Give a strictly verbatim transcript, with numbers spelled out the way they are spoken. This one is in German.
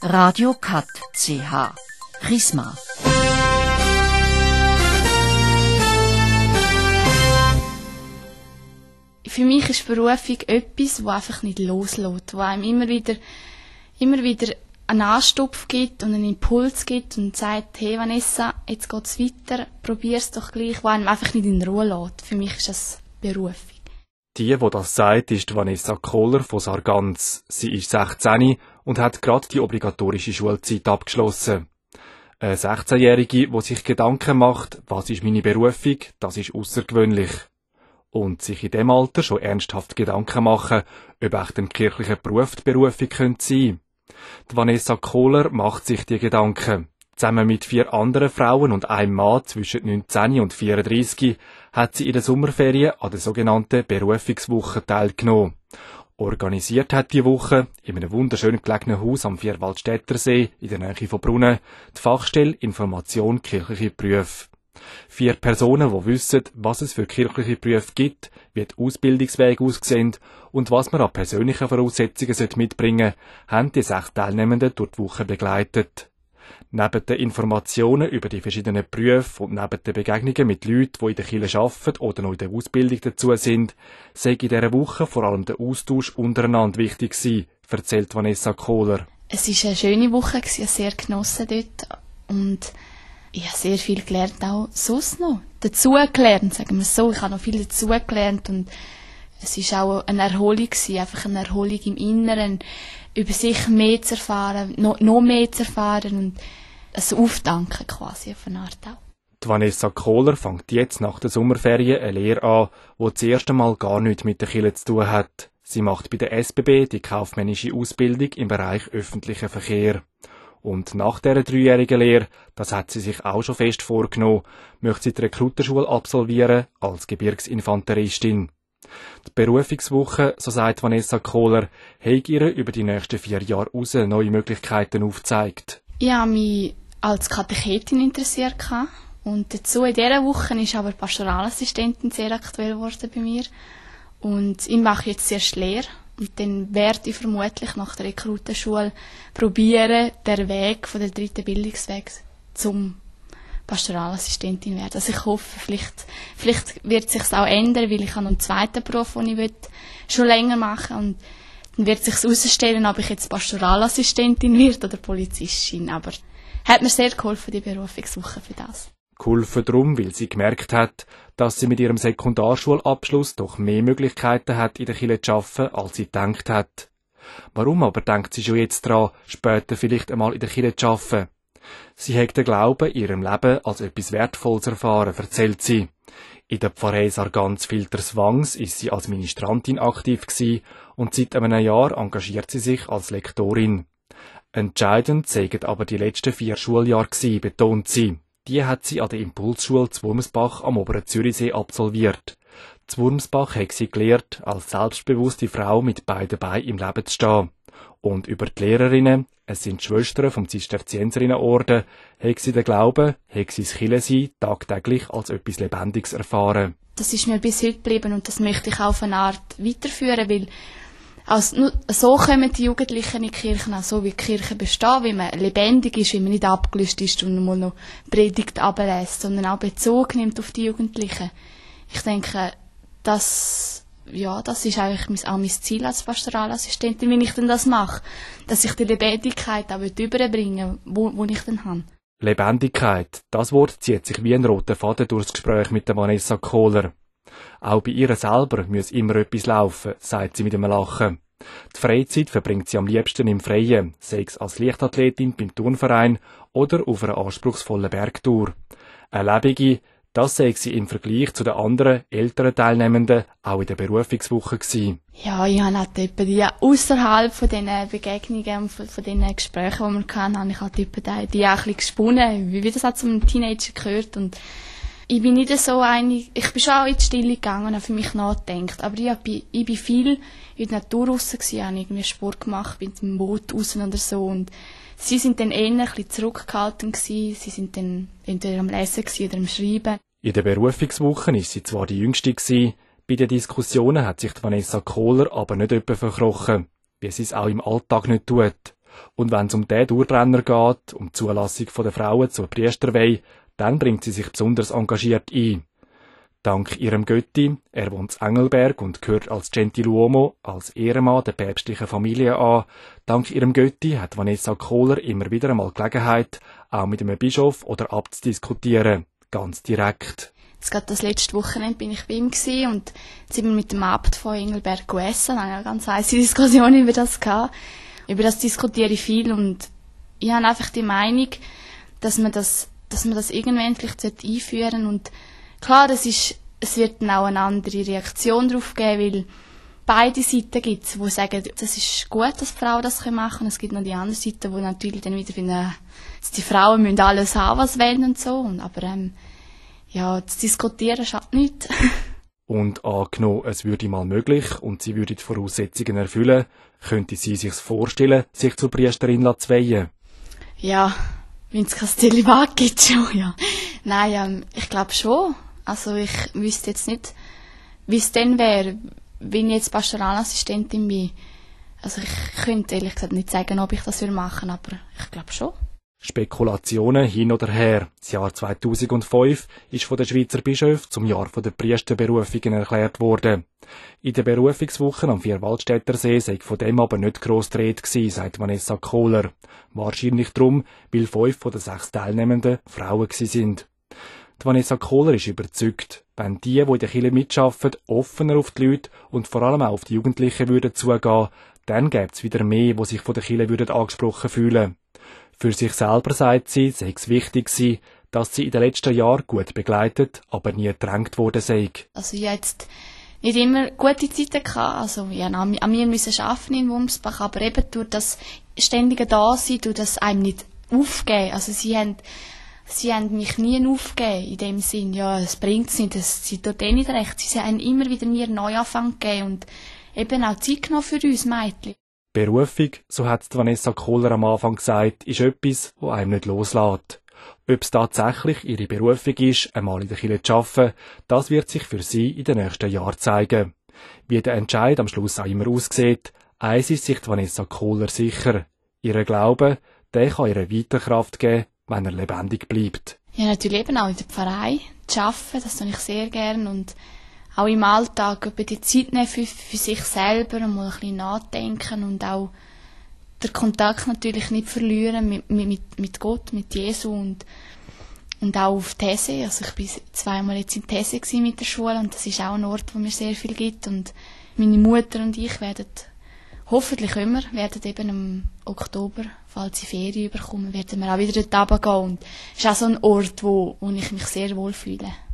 Radio Cut C H Prisma. Für mich ist Berufung etwas, das einfach nicht loslässt, das einem immer wieder, immer wieder einen Anstupf gibt und einen Impuls gibt und sagt, hey Vanessa, jetzt geht es weiter, probier es doch gleich, was einem einfach nicht in Ruhe lässt. Für mich ist das Berufung. Die, die das sagt, ist Vanessa Kohler von Sargans. Sie ist sechzehn und hat gerade die obligatorische Schulzeit abgeschlossen. Eine sechzehnjährige, die sich Gedanken macht, was ist meine Berufung, das ist außergewöhnlich. Und sich in dem Alter schon ernsthaft Gedanken machen, ob echt ein kirchlicher Beruf die Berufung könnte sein. Die Vanessa Kohler macht sich die Gedanken. Zusammen mit vier anderen Frauen und einem Mann zwischen neunzehn und vierunddreissig hat sie in der Sommerferien an der sogenannten Berufungswoche teilgenommen. Organisiert hat die Woche in einem wunderschön gelegenen Haus am Vierwaldstättersee in der Nähe von Brunnen die Fachstelle Information kirchliche Berufe. Vier Personen, die wissen, was es für kirchliche Berufe gibt, wie die Ausbildungswege aussehen und was man an persönlichen Voraussetzungen mitbringen sollte, haben die sechs Teilnehmenden durch die Woche begleitet. Neben den Informationen über die verschiedenen Berufe und neben den Begegnungen mit Leuten, die in der Kirche arbeiten oder noch in der Ausbildung dazu sind, sei in dieser Woche vor allem der Austausch untereinander wichtig gewesen, erzählt Vanessa Kohler. Es war eine schöne Woche, ich habe sehr genossen dort und ich habe sehr viel gelernt, auch sonst noch. Dazu gelernt, sagen wir es so. Ich habe noch viel dazu gelernt und es war auch eine Erholung gewesen, einfach eine Erholung im Inneren, über sich mehr zu erfahren, noch, noch mehr zu erfahren und ein Aufdanken quasi auf eine Art auch. Die Vanessa Kohler fängt jetzt nach der Sommerferien eine Lehre an, die das erste Mal gar nichts mit der Kirche zu tun hat. Sie macht bei der S B B die kaufmännische Ausbildung im Bereich öffentlicher Verkehr. Und nach dieser dreijährigen Lehre, das hat sie sich auch schon fest vorgenommen, möchte sie die Rekrutenschule absolvieren als Gebirgsinfanteristin. Die Berufungswoche, so sagt Vanessa Kohler, hat ihr über die nächsten vier Jahre raus neue Möglichkeiten aufgezeigt. Ich habe mich als Katechetin interessiert und dazu in dieser Woche ist aber Pastoralassistentin sehr aktuell geworden bei mir. Und ich mache jetzt zuerst Lehre. Und dann werde ich vermutlich nach der Rekrutenschule probieren, den Weg von der dritten Bildungsweg zum Pastoralassistentin werden. Also ich hoffe, vielleicht, vielleicht wird es sich auch ändern, weil ich habe noch einen zweiten Beruf, den ich will, schon länger machen und dann wird es sich herausstellen, ob ich jetzt Pastoralassistentin werde oder Polizistin. Aber hat mir sehr geholfen, die Berufungswoche für das. Geholfen darum, weil sie gemerkt hat, dass sie mit ihrem Sekundarschulabschluss doch mehr Möglichkeiten hat, in der Kirche zu arbeiten, als sie gedacht hat. Warum aber denkt sie schon jetzt daran, später vielleicht einmal in der Kirche zu arbeiten? Sie hat den Glauben in ihrem Leben als etwas Wertvolles erfahren, erzählt sie. In der Pfarrei Sargans Filterswangs ist sie als Ministrantin aktiv gewesen und seit einem Jahr engagiert sie sich als Lektorin. Entscheidend seien aber die letzten vier Schuljahre gewesen, betont sie. Die hat sie an der Impulsschule zu Wurmsbach am Oberen Zürichsee absolviert. Zu Wurmsbach hat sie gelernt, als selbstbewusste Frau mit beiden Beinen im Leben zu stehen. Und über die Lehrerinnen, es sind die Schwestern vom Zisterzienserinnenorden, hat sie den Glauben, hat sie das Kirchensein tagtäglich als etwas Lebendiges erfahren. Das ist mir bis heute geblieben und das möchte ich auch auf eine Art weiterführen, weil also nur so kommen die Jugendlichen in die Kirche, auch so wie die Kirche besteht, wie man lebendig ist, wie man nicht abgelöst ist und nur noch Predigt ablässt, sondern auch Bezug nimmt auf die Jugendlichen. Ich denke, das, ja, das ist eigentlich auch mein Ziel als Pastoralassistentin, wenn ich denn das mache, dass ich die Lebendigkeit auch überbringen will, wo, wo ich dann habe. Lebendigkeit, das Wort zieht sich wie ein roter Faden durchs Gespräch mit der Vanessa Kohler. Auch bei ihr selber muss immer etwas laufen, sagt sie mit einem Lachen. Die Freizeit verbringt sie am liebsten im Freien, sei es als Leichtathletin beim Turnverein oder auf einer anspruchsvollen Bergtour. Eine lebige, das sei sie im Vergleich zu den anderen, älteren Teilnehmenden auch in der Berufungswoche gewesen. Ja, ich habe halt etwa die, ausserhalb von diesen Begegnungen und von, von diesen Gesprächen, die wir hatten, habe ich halt etwa die, die auch ein bisschen gesponnen, wie das halt zum Teenager gehört. Und ich bin nicht so einig, ich bin schon auch in die Stille gegangen und habe für mich nachgedacht, aber ich, bin, ich bin viel in der Natur raus gewesen, habe irgendwie Sport gemacht, bin mit dem Boot raus oder so und sie sind dann eher ein bisschen zurückgehalten gewesen, sie sind dann entweder am Lesen gewesen oder am Schreiben. In der Berufungswoche ist sie zwar die Jüngste gewesen, bei den Diskussionen hat sich Vanessa Kohler aber nicht etwa verkrochen, wie sie es auch im Alltag nicht tut. Und wenn es um den Dauerbrenner geht, um die Zulassung der Frauen zur Priesterweihe, dann bringt sie sich besonders engagiert ein. Dank ihrem Götti, er wohnt in Engelberg und gehört als Gentiluomo, als Ehrenmann der päpstlichen Familie an, dank ihrem Götti hat Vanessa Kohler immer wieder einmal Gelegenheit, auch mit einem Bischof oder Abt zu diskutieren, ganz direkt. Jetzt gerade das letzte Wochenende bin ich bei ihm gewesen und jetzt sind wir mit dem Abt von Engelberg gegessen, wir haben eine ganz heisse Diskussion über das gehabt. Über das diskutiere ich viel und ich habe einfach die Meinung, dass man das, dass man das irgendwann vielleicht einführen sollte. Und klar, das ist, es wird dann auch eine andere Reaktion darauf geben, weil beide Seiten gibt es, die sagen, das ist gut, dass Frauen das machen können. Es gibt noch die andere Seite, die natürlich dann wieder finden, die Frauen müssen alles haben, was wollen und so. Und, aber ähm, ja, zu diskutieren schadet nichts. Und angenommen, es würde mal möglich und sie würde die Voraussetzungen erfüllen, könnte sie sich vorstellen, sich zur Priesterin zu weihen? Ja, wenn es kein Zölibat gibt, schon, ja. Nein, ähm, ich glaube schon. Also ich wüsste jetzt nicht, wie es dann wäre, wenn ich jetzt Pastoralassistentin bin. Also ich könnte ehrlich gesagt nicht sagen, ob ich das machen würde, aber ich glaube schon. Spekulationen hin oder her. Das Jahr zweitausendfünf ist von den Schweizer Bischöfen zum Jahr der Priesterberufungen erklärt worden. In den Berufungswochen am Vierwaldstättersee sei von dem aber nicht gross die Rede gewesen, sagt Vanessa Kohler. Wahrscheinlich darum, weil fünf von den sechs Teilnehmenden Frauen gewesen sind. Die Vanessa Kohler ist überzeugt, wenn die, die in der Kirche mitarbeiten, offener auf die Leute und vor allem auch auf die Jugendlichen würden zugehen, dann gäbe es wieder mehr, die sich von der Kirche würden angesprochen fühlen. Für sich selber, sagt sie, sei es wichtig gewesen, dass sie in den letzten Jahren gut begleitet, aber nie gedrängt worden sei. Also ich hatte jetzt nicht immer gute Zeiten gehabt. Also ich musste an mir müssen arbeiten in Wumsbach, aber eben durch das ständige Dasein, durch das einem nicht aufgeben. Also sie haben, sie haben mich nie aufgegeben, in dem Sinn, ja, es bringt es nicht, es, sie tut eh nicht recht. Sie haben immer wieder mir einen Neuanfang gegeben und eben auch Zeit genommen für uns Mädchen. Berufung, so hat Vanessa Kohler am Anfang gesagt, ist etwas, das einem nicht loslässt. Ob es tatsächlich ihre Berufung ist, einmal in der Kirche zu arbeiten, das wird sich für sie in den nächsten Jahren zeigen. Wie der Entscheid am Schluss auch immer aussieht, eins ist sich Vanessa Kohler sicher. Ihr Glaube, der kann ihr weiter Kraft geben, wenn er lebendig bleibt. Ja, natürlich eben auch in der Pfarrei zu arbeiten, das tue ich sehr gerne und auch im Alltag über die Zeit nehmen für, für sich selber und mal ein bisschen nachdenken und auch den Kontakt natürlich nicht verlieren mit, mit, mit Gott, mit Jesu und, und auch auf These. Also ich war zweimal jetzt in These mit der Schule und das ist auch ein Ort, wo mir sehr viel gibt und meine Mutter und ich werden hoffentlich immer, werden eben im Oktober, falls sie Ferien bekommen, werden wir auch wieder dort runtergehen und es ist auch so ein Ort, wo, wo ich mich sehr wohl fühle.